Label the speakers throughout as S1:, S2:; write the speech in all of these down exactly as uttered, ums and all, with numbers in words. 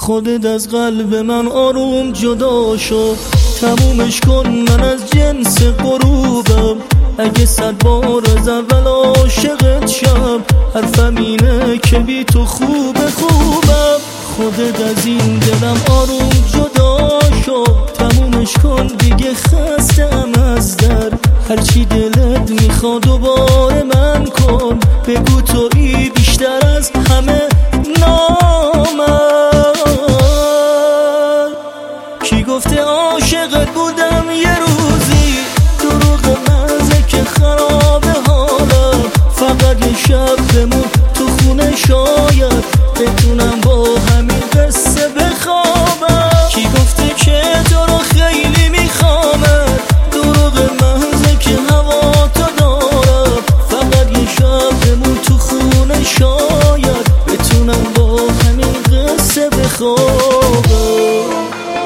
S1: خودت از قلب من آروم جدا شو، تمومش کن من از جنس غروبم. اگه صد بار از اول عاشقت شم، حرفم اینه که بی تو خوب خوبم. خودت از این دلم آروم جدا شو، تمومش کن دیگه خستم از در. هرچی دلت میخواد دوباره من کن، بگو تویی بیشتر از همه نامم. کی گفته عاشقت بودم یه روزی، دروغ مزه که خراب حالم. فقط یه شب بمون تو خونه، شاید بتونم با همین قصه بخوابم. کی گفته که تو رو خیلی میخوامم، دروغ مزه که هوا تو دارم. فقط یه شب بمون تو خونه، شاید بتونم با همین قصه بخوابم.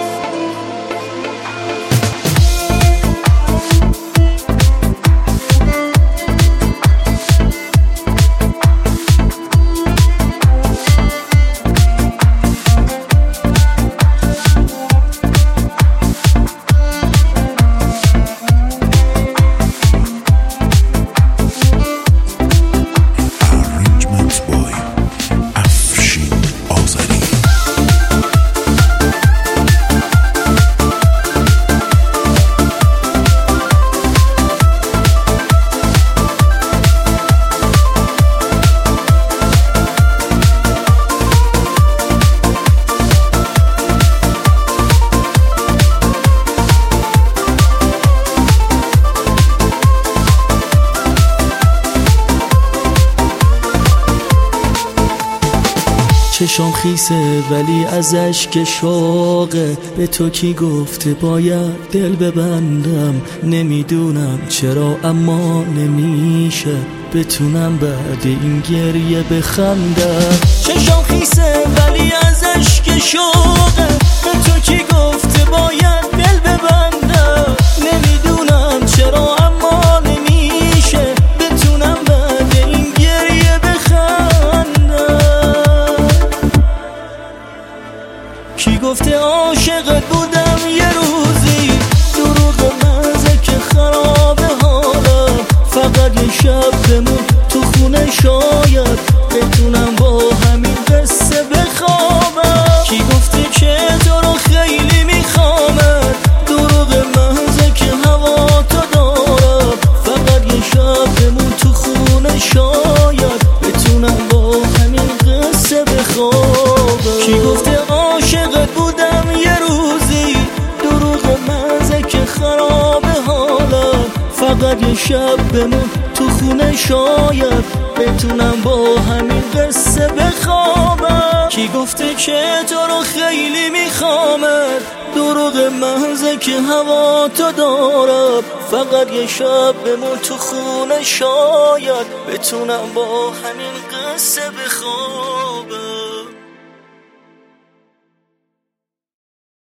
S1: چشام خیسه ولی از اشک شوقه، به تو کی گفته باید دل ببندم. نمیدونم چرا اما نمیشه بتونم بعد این گریه بخندم. چشام خیسه ولی از اشک شوقه، به تو کی گفته باید دل ببندم. نمیدونم چرا اما نمیشه بتونم بعد این گریه بخندم. کی گفته عاشقت بودم یه روزی، دروغ مزه که خراب حالم. فقط یه شب بمون تو خونه، شاید بتونم با همین قصه بخوابم. کی گفته که تو رو خیلی میخوامم، دروغ مزه که هوا تو دارم. فقط یه شب بمون تو خونه، شاید بتونم با همین قصه بخوابم. کی گفته عاشقت بودم یه روزی، دروغ مزه که خراب حالم. فقط یه شب بمون تو خونه، شاید بتونم با همین قصه بخوابم. کی گفته که تو رو خیلی میخوامم، دروغ مزه که هوا تو دارم. فقط یه شب بمون تو خونه، شاید بتونم با همین قصه بخوابم.